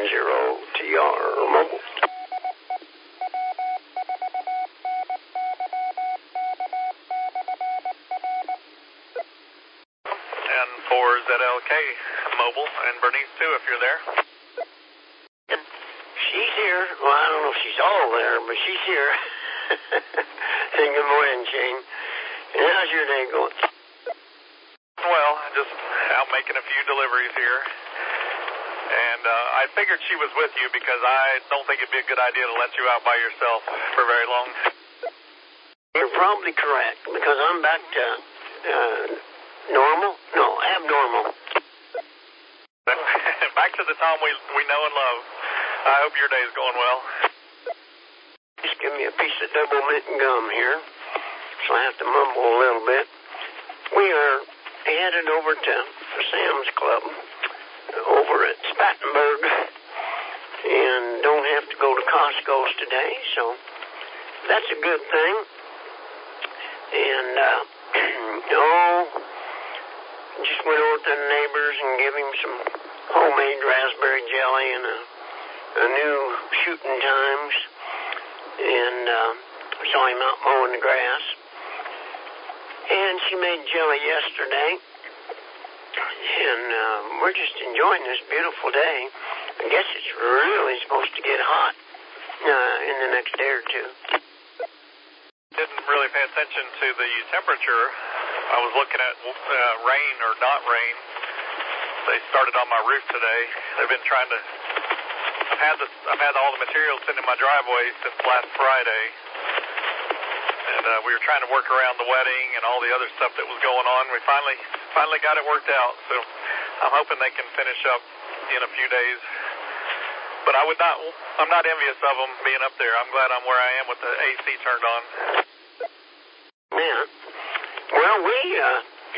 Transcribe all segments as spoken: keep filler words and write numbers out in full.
zero T R Mobile. And for Z L K Mobile, and Bernice too, if you're there. She's here. Well, I don't know if she's all there, but she's here. Hey, good morning, Shane. And how's your day going? Well, just out making a few deliveries here. And uh, I figured she was with you because I don't think it'd be a good idea to let you out by yourself for very long. You're probably correct, because I'm back to uh, normal? No, abnormal. Back to the Tom we we know and love. I hope your day is going well. Just give me a piece of double mint gum here, so I have to mumble a little bit. We are headed over to Sam's Club over at Spartanburg, and don't have to go to Costco's today, so that's a good thing. And, uh, oh, just went over to the neighbors and gave him some homemade raspberry jelly and a, a new Shooting Times, and uh, saw him out mowing the grass. And she made jelly yesterday, and uh, we're just enjoying this beautiful day. I guess it's really supposed to get hot uh, in the next day or two. Didn't really pay attention to the temperature. I was looking at uh, rain or not rain. They started on my roof today. They've been trying to. I've had the. I've had all the materials sitting in my driveway since last Friday, and uh, we were trying to work around the wedding and all the other stuff that was going on. We finally, finally got it worked out. So I'm hoping they can finish up in a few days. But I would not. I'm not envious of them being up there. I'm glad I'm where I am with the A C turned on. Yeah. Well, we uh,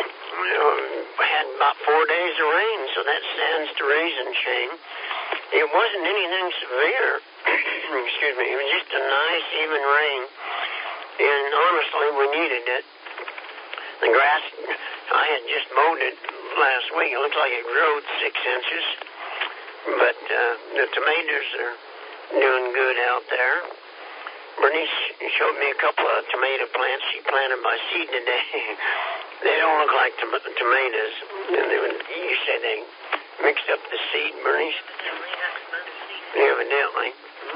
had about four days of rain, so that stands to reason, Shane. It wasn't anything severe. Excuse me. It was just a nice, even rain. And honestly, we needed it. The grass, I had just mowed it last week. It looked like it grew six inches. But uh, the tomatoes are doing good out there. Bernice showed me a couple of tomato plants she planted by seed today. They don't look like tom- tomatoes. And they would, you said they mixed up the seed, Bernice? Evidently.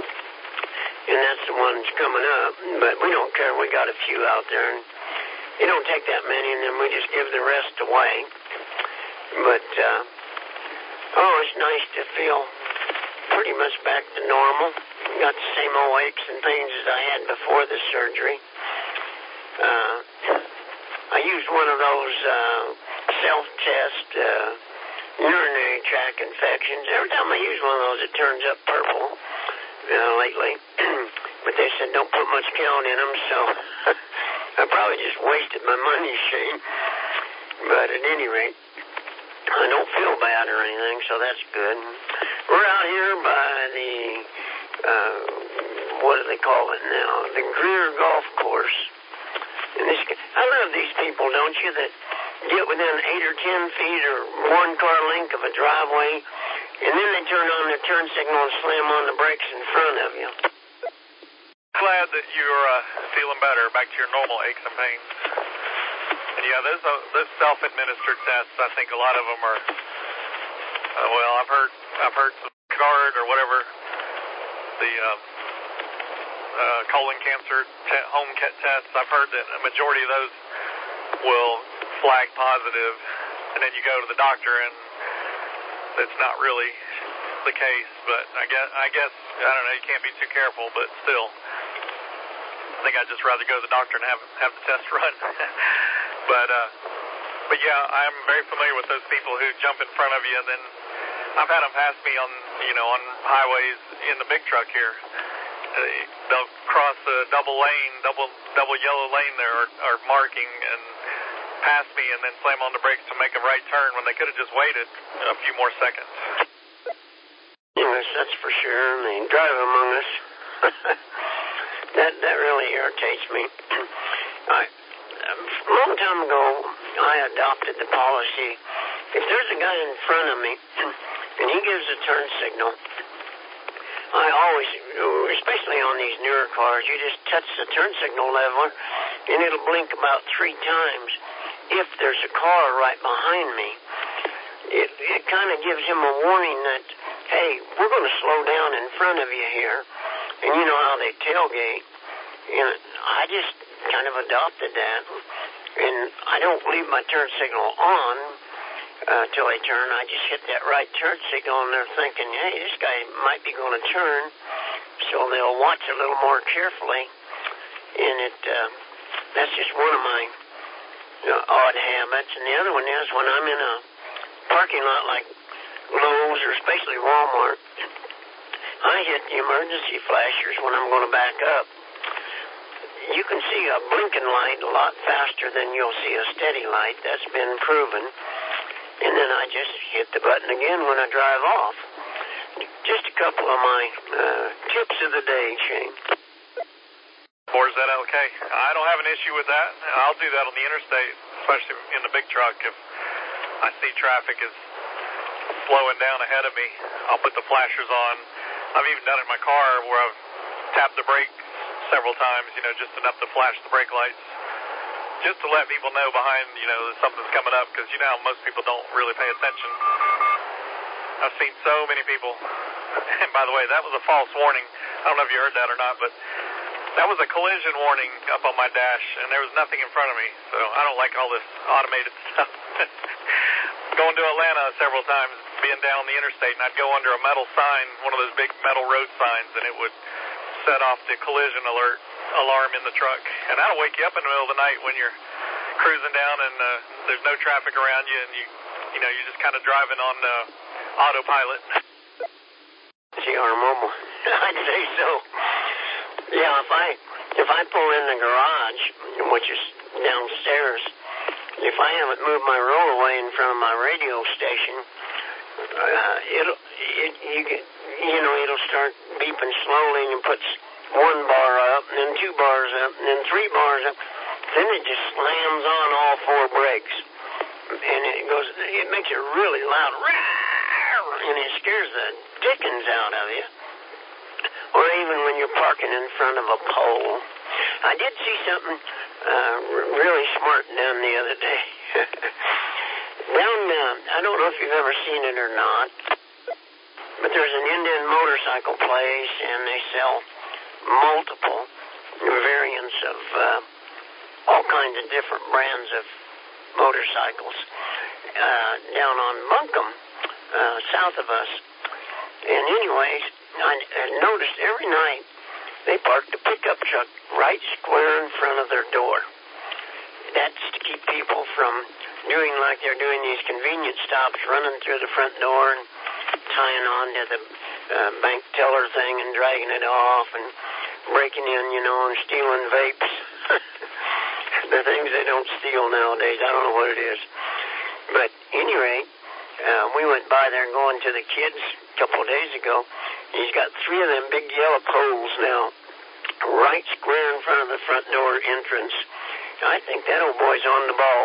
And that's the one that's coming up. But we don't care. We got a few out there. And it don't take that many, and then we just give the rest away. But, uh, oh, it's nice to feel pretty much back to normal. Got the same old aches and pains as I had before the surgery. Uh, I used one of those uh, self-test uh, urinary tract infections. Every time I use one of those, it turns up purple uh, lately. But they said don't put much count in them, so I probably just wasted my money, Shane. But at any rate, I don't feel bad or anything, so that's good. We're out here by the, uh, what do they call it now? The Greer Golf Course. And this, I love these people, don't you, that get within eight or ten feet or one car length of a driveway, and then they turn on their turn signal and slam on the brakes in front of you. Glad that you're uh, feeling better, back to your normal aches and pains. And yeah, those uh, those self-administered tests, I think a lot of them are. Uh, well, I've heard I've heard some card or whatever the uh, uh, colon cancer te- home kit tests. I've heard that a majority of those will flag positive, and then you go to the doctor and it's not really the case. But I guess I guess I don't know. You can't be too careful, but still, I think I'd just rather go to the doctor and have have the test run. But, uh, but yeah, I'm very familiar with those people who jump in front of you, and then I've had them pass me on, you know, on highways in the big truck here. Uh, they'll cross a double lane, double double yellow lane there, or, or marking, and pass me, and then slam on the brakes to make a right turn when they could have just waited a few more seconds. Yes, that's for sure. And they drive among us. that that really irritates me. I. A long time ago, I adopted the policy, if there's a guy in front of me, and he gives a turn signal, I always, especially on these newer cars, you just touch the turn signal leveler, and it'll blink about three times. If there's a car right behind me, it, it kind of gives him a warning that, hey, we're going to slow down in front of you here. And you know how they tailgate. And I just kind of adopted that. And I don't leave my turn signal on uh, till I turn. I just hit that right turn signal, and they're thinking, hey, this guy might be going to turn. So they'll watch a little more carefully. And it uh, that's just one of my you know, odd habits. And the other one is when I'm in a parking lot like Lowe's or especially Walmart, I hit the emergency flashers when I'm going to back up. You can see a blinking light a lot faster than you'll see a steady light. That's been proven. And then I just hit the button again when I drive off. Just a couple of my uh, tips of the day, Shane. Or is that okay? I don't have an issue with that. I'll do that on the interstate, especially in the big truck. If I see traffic is slowing down ahead of me, I'll put the flashers on. I've even done it in my car where I've tapped the brake several times, you know, just enough to flash the brake lights, just to let people know behind, you know, that something's coming up, because you know how most people don't really pay attention. I've seen so many people, and by the way, that was a false warning. I don't know if you heard that or not, but that was a collision warning up on my dash, and there was nothing in front of me, so I don't like all this automated stuff. Going to Atlanta several times, being down the interstate, and I'd go under a metal sign, one of those big metal road signs, and it would set off the collision alert alarm in the truck. And that'll wake you up in the middle of the night when you're cruising down and uh, there's no traffic around you, and you, you know, you're just kind of driving on uh, autopilot. G R Mobile. I'd say so. Yeah, if I if I pull in the garage, which is downstairs, if I haven't moved my rollaway in front of my radio station, uh, it'll it you get, you know it'll start beeping slowly, and it puts one bar up, and then two bars up, and then three bars up. Then it just slams on all four brakes, and it goes. It makes it really loud, and it scares the dickens out of you. Or even when you're parking in front of a pole. I did see something uh, r- really smart down the other day. down, uh, I don't know if you've ever seen it or not, but there's an Indian motorcycle place, and they sell multiple variants of uh, all kinds of different brands of motorcycles uh, down on Buncombe, uh, south of us. And anyways, I, I noticed every night they parked a pickup truck right square in front of their door. That's to keep people from doing like they're doing these convenience stops, running through the front door and tying on to the uh, bank teller thing and dragging it off and breaking in, you know, and stealing vapes. The things they don't steal nowadays. I don't know what it is. But anyway, uh, we went by there going to the kids a couple of days ago. He's got three of them big yellow poles now, right square in front of the front door entrance. I think that old boy's on the ball.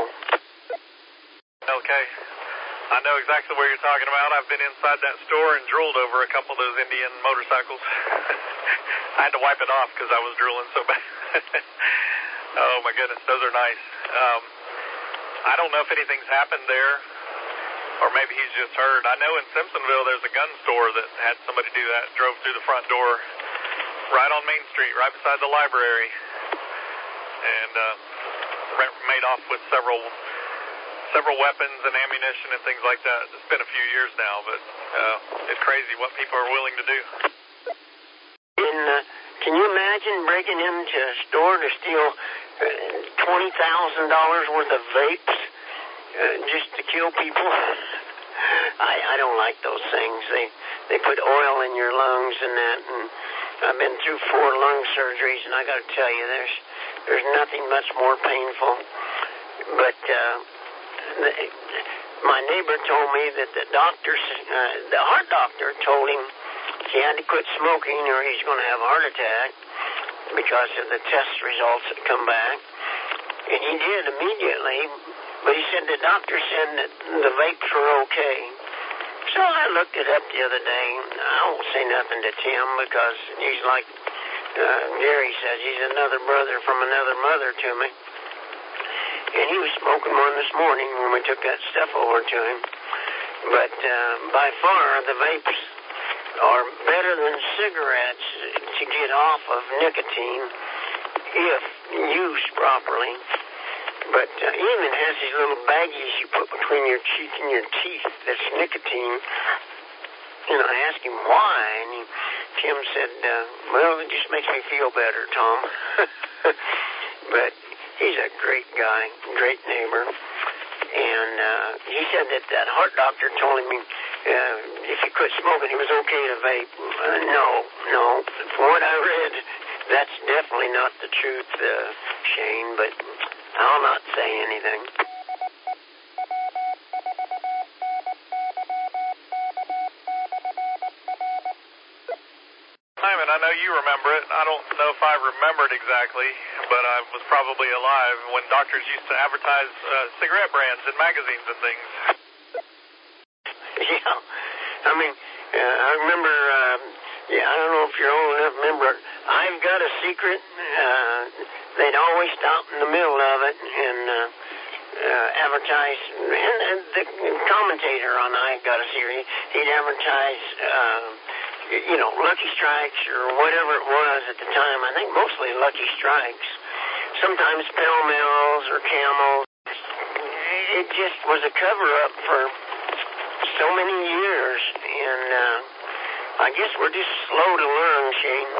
Okay. I know exactly what you're talking about. I've been inside that store and drooled over a couple of those Indian motorcycles. I had to wipe it off because I was drooling so bad. Oh, my goodness. Those are nice. Um, I don't know if anything's happened there, or maybe he's just heard. I know in Simpsonville there's a gun store that had somebody do that, drove through the front door right on Main Street, right beside the library, and uh, made off with several several weapons and ammunition and things like that. It's been a few years now, but uh, it's crazy what people are willing to do. And, uh, can you imagine breaking into a store to steal uh, twenty thousand dollars worth of vapes uh, just to kill people? I, I don't like those things. They they put oil in your lungs and that, and I've been through four lung surgeries, and I got to tell you, there's there's nothing much more painful. But uh, the, my neighbor told me that the doctor, uh, the heart doctor, told him he had to quit smoking or he's going to have a heart attack because of the test results that come back. And he did immediately, but he said the doctor said that the vapes were okay. So I looked it up the other day. I won't say nothing to Tim because he's like uh, Gary says, he's another brother from another mother to me. And he was smoking one this morning when we took that stuff over to him. But uh, by far, the vapes are better than cigarettes to get off of nicotine if used properly. But uh, he even has these little baggies you put between your cheek and your teeth that's nicotine. You know, I asked him why, and he, Tim said, uh, well, it just makes me feel better, Tom. But he's a great guy, great neighbor. And uh, he said that that heart doctor told him uh, if you quit smoking, it was okay to vape. Uh, no, no. From what I read, that's definitely not the truth, uh, Shane, but I'll not say anything. Simon, I know you remember it. I don't know if I remember it exactly, but I was probably alive when doctors used to advertise uh, cigarette brands in magazines and things. Yeah, I mean, uh, I remember, uh, yeah, I don't know if you're old enough to remember, I've Got a Secret. Uh, they'd always stop in the middle of it and uh, uh, advertise, and, and the commentator on I've Got a Secret, he'd advertise, uh, you know, Lucky Strikes or whatever it was at the time. I think mostly Lucky Strikes. Sometimes Pall-Malls or Camels. It just was a cover-up for so many years, and uh, I guess we're just slow to learn, Shane.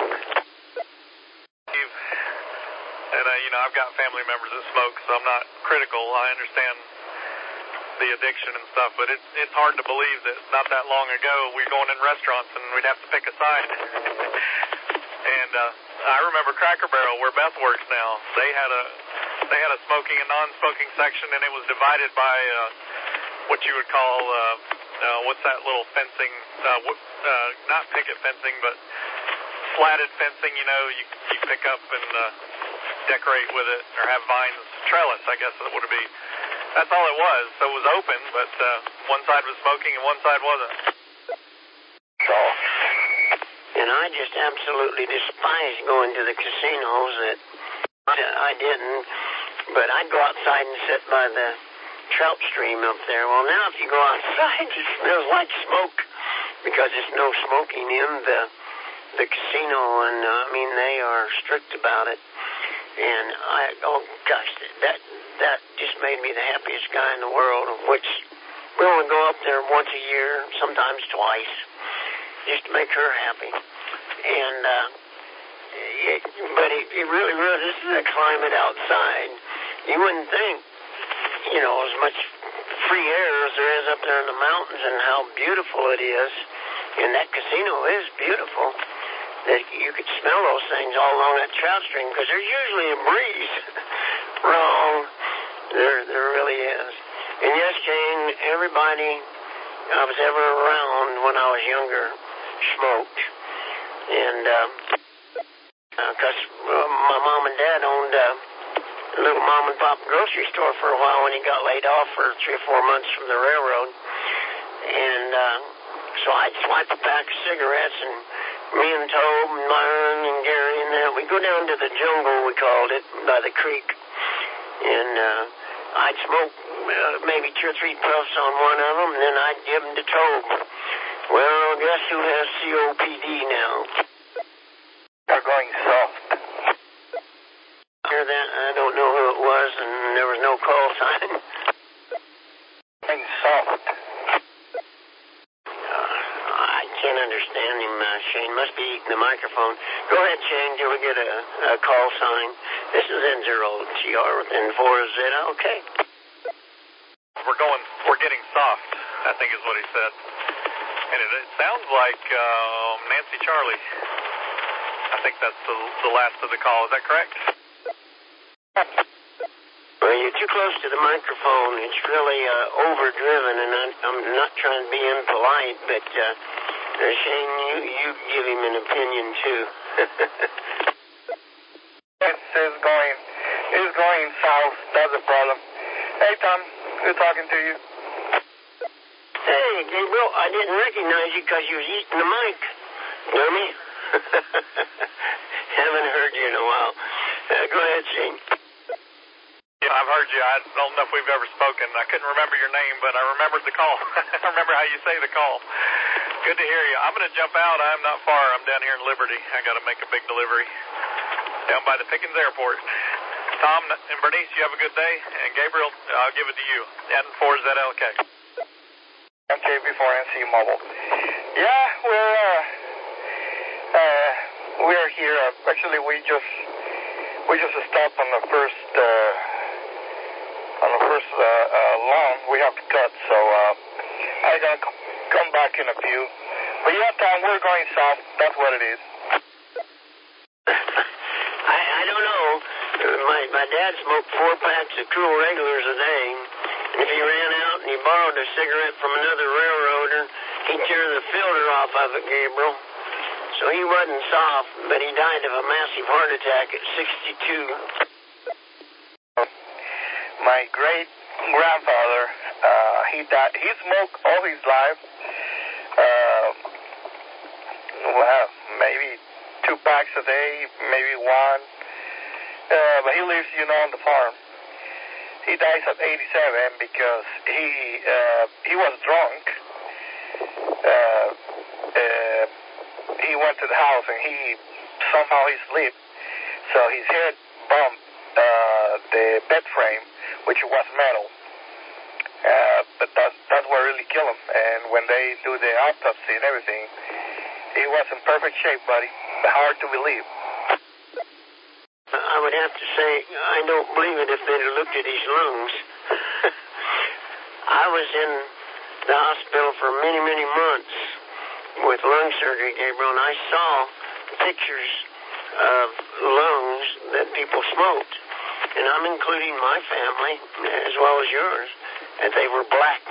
And, uh, you know, I've got family members that smoke, so I'm not critical. I understand the addiction and stuff, but it's it's hard to believe that not that long ago we were going in restaurants and we'd have to pick a side. And uh, I remember Cracker Barrel, where Beth works now. They had a they had a smoking and non-smoking section, and it was divided by uh, what you would call uh, uh, what's that little fencing? Uh, uh, not picket fencing, but slatted fencing. You know, you you pick up and uh, decorate with it, or have vines, trellis, I guess it would be. That's all it was. So it was open, but uh, one side was smoking and one side wasn't. So, and I just absolutely despise going to the casinos. That I didn't, but I'd go outside and sit by the trout stream up there. Well, now if you go outside, it smells like smoke because there's no smoking in the the casino, and uh, I mean they are strict about it. And I, oh gosh, that that just made me the happiest guy in the world, of which we only go up there once a year, sometimes twice, just to make her happy. And, uh, it, but it, it really, really, this is a climate outside. You wouldn't think, you know, as much free air as there is up there in the mountains and how beautiful it is. And that casino is beautiful. That you could smell those things all along that trout stream because there's usually a breeze. Wrong. There, there really is. And yes, Jane, everybody I was ever around when I was younger smoked. And, um, because uh, uh, my mom and dad owned uh, a little mom and pop grocery store for a while when he got laid off for three or four months from the railroad. And uh, so I'd swipe a pack of cigarettes, and me and Tobe and Myron and Gary and that, we'd go down to the jungle, we called it, by the creek. And uh, I'd smoke uh, maybe two or three puffs on one of them, and then I'd give them to Tobe. Well, guess who has C O P D now? They're going soft. Hear that? I don't know who it was, and there was no call sign. Going soft. I can't understand him, uh, Shane. Must be eating the microphone. Go ahead, Shane, till we get a, a call sign. This is N zero T R with N four Z. Okay. We're going, we're getting soft, I think is what he said. And it, it sounds like um, Nancy Charlie. I think that's the, the last of the call. Is that correct? Well, you're too close to the microphone. It's really uh, overdriven, and I'm, I'm not trying to be impolite, but uh, uh, Shane, you, you give him an opinion, too. It's, it's going, it's going south. That's the problem. Hey, Tom, good talking to you. Hey, Hey, Gabriel, I didn't recognize you because you was eating the mic, dummy. Haven't heard you in a while. Uh, go ahead, Shane. Yeah, I've heard you. I don't know if we've ever spoken. I couldn't remember your name, but I remembered the call. I remember how you say the call. Good to hear you. I'm going to jump out. I'm not far. I'm down here in Liberty. I got to make a big delivery down by the Pickens Airport. Tom and Bernice, you have a good day. And Gabriel, I'll give it to you. N four Z L K. M K B four N C Mobile. Yeah, we're uh, uh, we're here. Uh, actually, we just we just stopped on the first uh, on the first uh, uh, lawn we have to cut. So uh, I gotta c- come back in a few. But yeah, Tom, we're going south. That's what it is. I I don't know. My my dad smoked four packs of Cool Regulars a day. And if he ran out and he borrowed a cigarette from another railroader, he'd tear the filter off of it, Gabriel. So he wasn't soft, but he died of a massive heart attack at sixty-two. My great grandfather, uh, he died. He smoked all his life. Uh, well, maybe two packs a day, maybe one. Uh, but he lives, you know, on the farm. He dies at eighty-seven because he uh, he was drunk. Uh, uh, he went to the house and he somehow he slipped, so his head bumped uh, the bed frame, which was metal. Uh, but that's that's what really killed him. And when they do the autopsy and everything, he was in perfect shape, buddy. Hard to believe. I would have to say, I don't believe it if they'd have looked at his lungs. I was in the hospital for many, many months with lung surgery, Gabriel, and I saw pictures of lungs that people smoked. And I'm including my family, as well as yours, and they were black.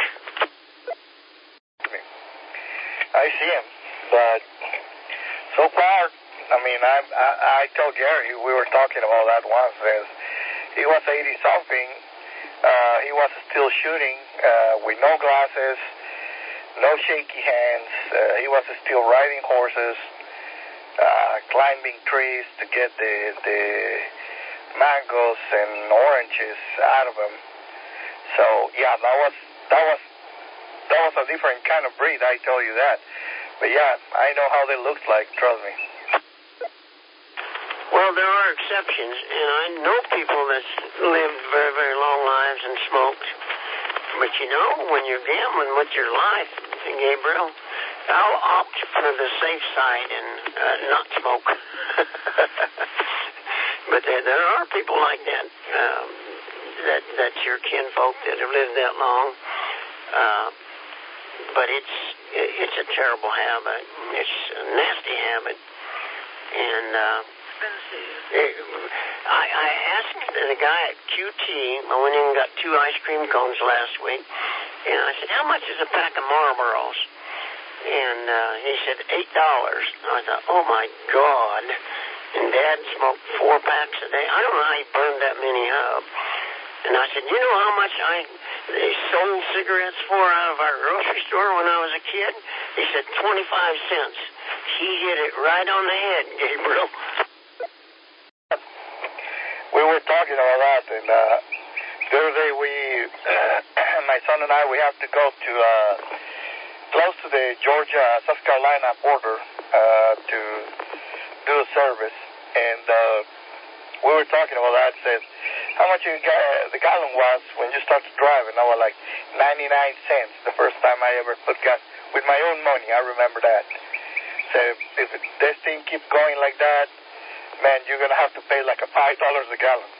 I see him, but so far, I mean, I, I I told Gary, we were talking about that once, is he was eighty-something, uh, he was still shooting uh, with no glasses, no shaky hands, uh, he was still riding horses, uh, climbing trees to get the, the mangoes and oranges out of him. So, yeah, that was, that was, that was a different kind of breed, I tell you that. But yeah, I know how they looked like, trust me. Well, there are exceptions, and I know people that lived very, very long lives and smoked. But you know, when you're gambling with your life, Gabriel, I'll opt for the safe side and uh, not smoke. But there, there are people like that, um, that that's your kinfolk that have lived that long. Uh, but it's it's a terrible habit. It's a nasty habit, and. Uh, I, I asked the guy at Q T, I went in and got two ice cream cones last week, and I said, how much is a pack of Marlboros? And uh, he said, eight dollars. I thought, oh my God. And Dad smoked four packs a day. I don't know how he burned that many up. And I said, you know how much I they sold cigarettes for out of our grocery store when I was a kid? He said, twenty-five cents. He hit it right on the head, Gabriel. We were talking about that, and uh, the other day we, uh, my son and I, we have to go to uh, close to the Georgia-South Carolina border uh, to do a service, and uh, we were talking about that. Said how much you ga- the gallon was when you started driving. I was like ninety-nine cents the first time I ever put gas with my own money. I remember that. So if it, this thing keeps going like that, man, you're going to have to pay like a five dollars a gallon.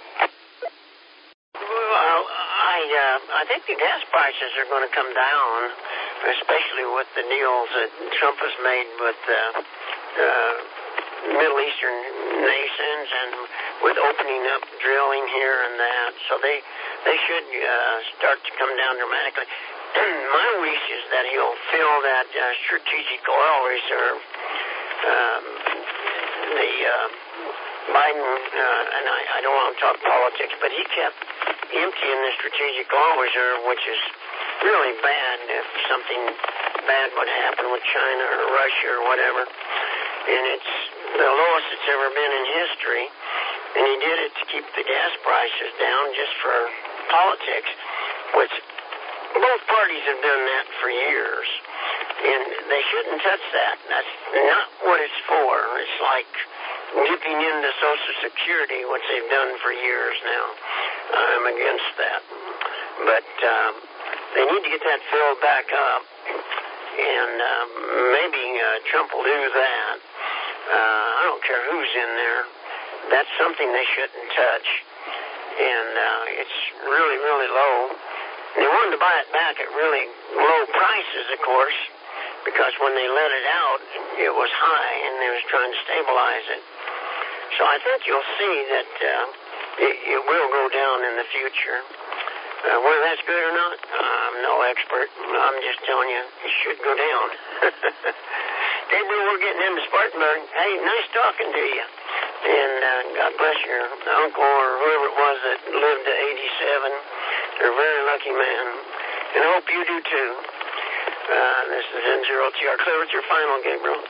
Well, I uh, I think the gas prices are going to come down, especially with the deals that Trump has made with uh, uh, Middle Eastern nations and with opening up drilling here and that. So they, they should uh, start to come down dramatically. My wish is that he'll fill that uh, strategic oil reserve. Um, the uh, Biden, uh, and I, I don't want to talk politics, but he kept emptying the strategic oil reserve, which is really bad if something bad would happen with China or Russia or whatever. And it's the lowest it's ever been in history. And he did it to keep the gas prices down just for politics, which both parties have done that for years. And they shouldn't touch that. That's not what it's for. It's like dipping into Social Security, which they've done for years now. I'm against that. But um, they need to get that filled back up. And uh, maybe uh, Trump will do that. Uh, I don't care who's in there. That's something they shouldn't touch. And uh, it's really, really low. And they wanted to buy it back at really low prices, of course, because when they let it out, it was high, and they was trying to stabilize it. So I think you'll see that uh, it, it will go down in the future. Uh, whether that's good or not, I'm no expert. I'm just telling you, it should go down. Gabriel, we're getting into Spartanburg. Hey, nice talking to you. And uh, God bless your uncle or whoever it was that lived to eighty-seven. You're a very lucky man. And I hope you do too. Uh, this is N zero T R. Clear, what's your final, Gabriel?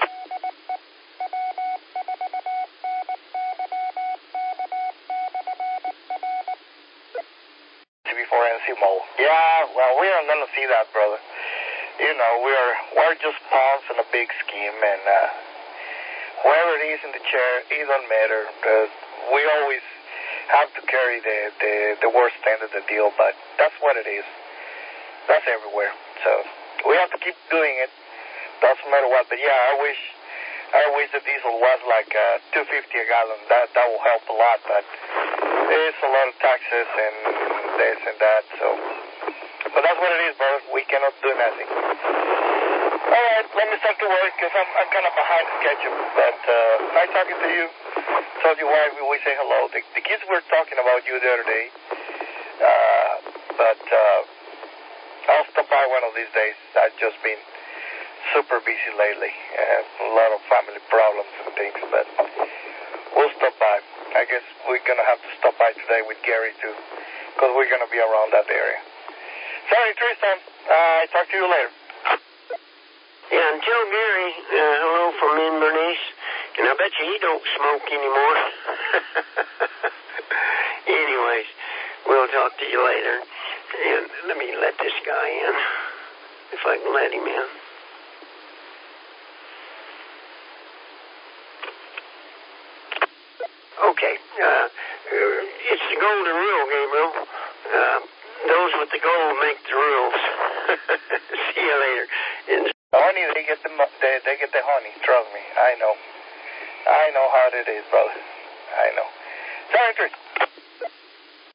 Before N C M O. Yeah, well, we aren't going to see that, brother. You know, we're we're just pawns in a big scheme, and uh, whoever it is in the chair, it don't matter. Uh, we always have to carry the, the, the worst end of the deal, but that's what it is. That's everywhere. So we have to keep doing it. Doesn't matter what. But yeah, I wish I wish the diesel was like uh, two fifty a gallon. That that will help a lot. But there's a lot of taxes and this and that. So, but that's what it is, brother. We cannot do nothing. All right, let me start to work because I'm I'm kind of behind schedule. But uh, nice talking to you. Told you why we, we say hello. The, the kids were talking about you the other day. Uh, but uh, I'll stop by one of these days. I've just been super busy lately. Uh, a lot of family problems and things, but we'll stop by. I guess we're going to have to stop by today with Gary, too, because we're going to be around that area. Sorry, Tristan. Uh, I'll talk to you later. Yeah, and tell Gary uh, hello from me and Bernice. And I bet you he don't smoke anymore. Anyways, we'll talk to you later. And let me let this guy in, if I can let him in. Okay. Uh, it's the golden rule, Gabriel. Uh, those with the gold make the rules. See you later. In honey, they get the they, they get the honey. Trust me, I know. I know how it is, brother. I know. Sorry, Chris.